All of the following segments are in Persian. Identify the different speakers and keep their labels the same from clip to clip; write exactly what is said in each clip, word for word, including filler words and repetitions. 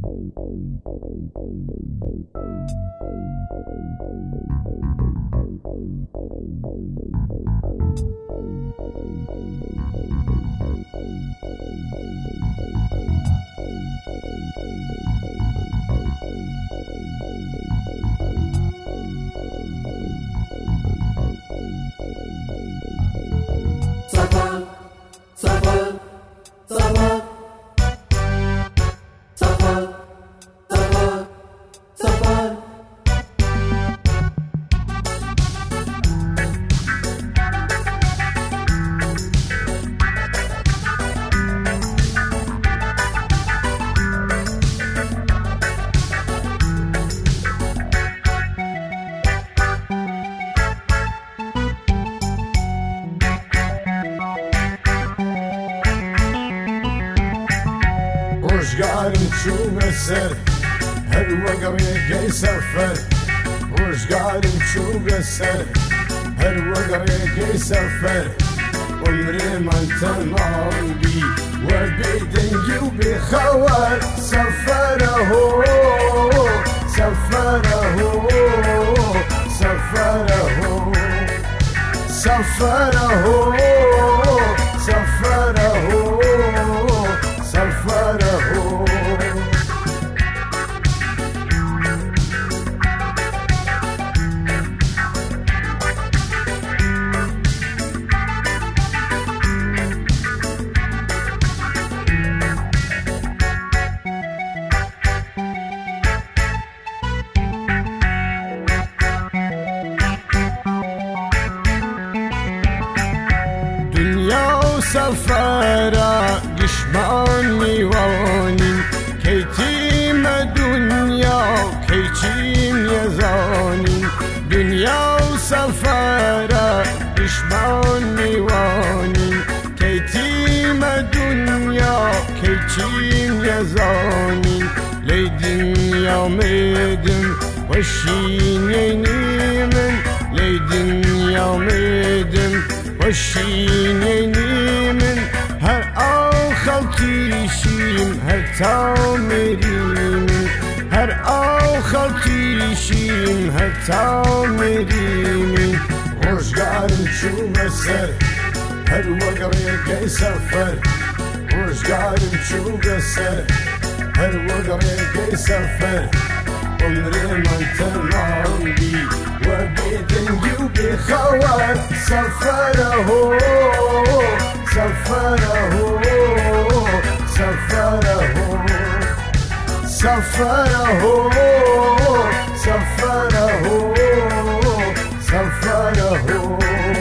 Speaker 1: رجعارم چوبه سر هر وقره گی سفر رجعارم چوبه سر هر وقره گی سفر عمري من تمام بي وبدنجي وبخوار سفره سفره سفره سفره سفره سفره سفارة قشمان ميوانين كيتيم دنيا كيتيم يزانين دنيا وسفارة قشمان ميوانين كيتيم دنيا كيتيم يزانين لي دنيا ميدم وشينيني من لي دنيا ميدم وشينيني من هر آخر تیشیم هر تامری من هر آخر تیشیم هر تامری من روزگارم چوبه سر هر وقره گی سفر روزگارم چوبه سر هر وقره گی سفر عمري من تمام بي وبدنجي وبخوار سفره سفره سفره سفره سفره سفره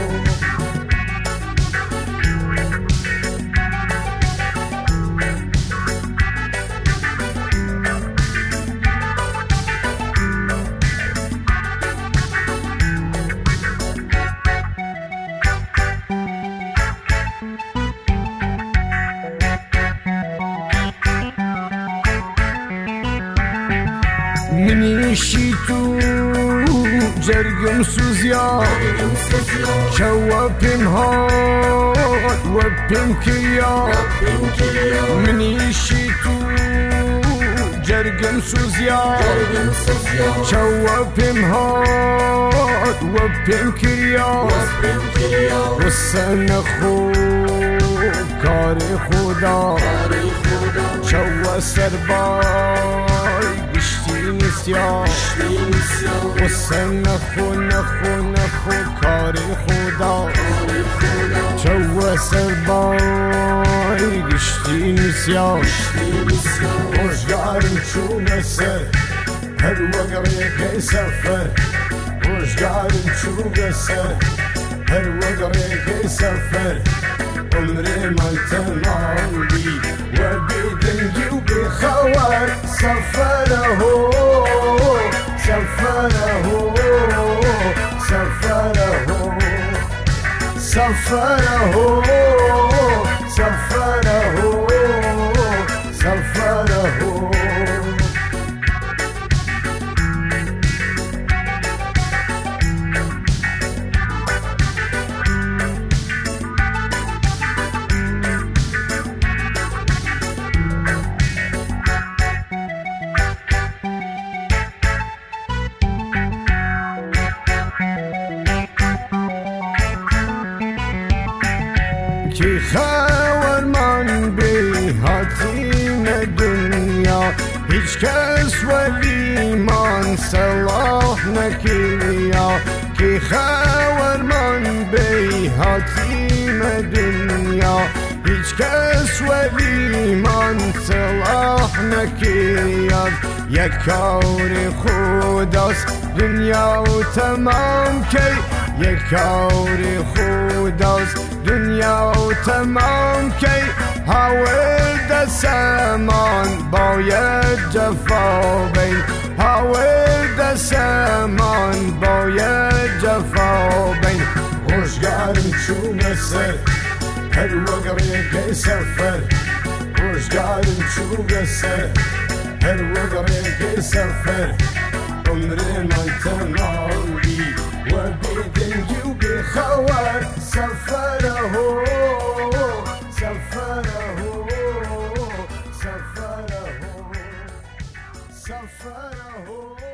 Speaker 1: منيشي تو جرقم سوزيا شوابم هات وابم كريا منيشي تو جرقم سوزيا شوابم هات وابم كريا والسنة خو كاري خدا شوا سرباي نسيان وسن نخو نخو نخو کاری خدا جو سربای گشتی نسیان روزگارم چونه سر هر وقره گی سفر روزگارم چونه سر هر وقره گی سفر عمري من تمام بي وبدنجي وبخوار سفره سفره سفره سفره سفره سفره هیچ کس ولیمان صلاح نکریا که خورمان بی حاتیم دنیا هیچ کس ولیمان صلاح نکریا یک کار خداست دنیا و تمام کی یک کار خداست دنیا و تمام کی حاول دستمان باید جفا بین حاول دستمان باید جفا بین روزگارم چون سر هر وقت که سفر روزگارم چون سر هر وقت که سفر عمر من تمامی و بدنجی و بخوار سفره سفره سفره سفره